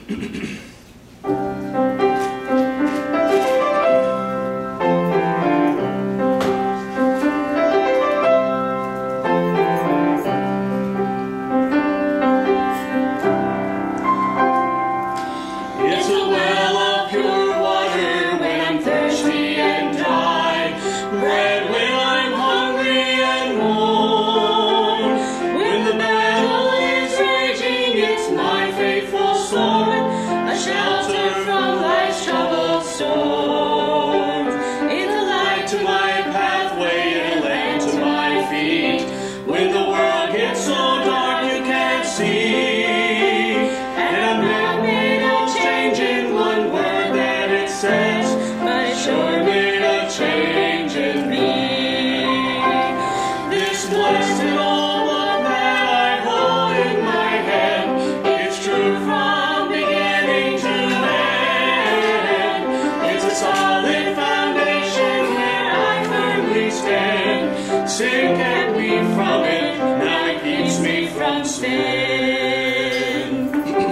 Sin kept me from it, now it keeps me from sin.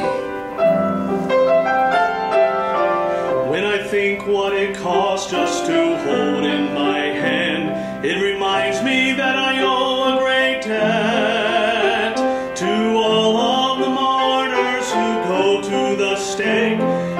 When I think what it costs just to hold in my hand, it reminds me that I owe a great debt to all of the martyrs who go to the stake.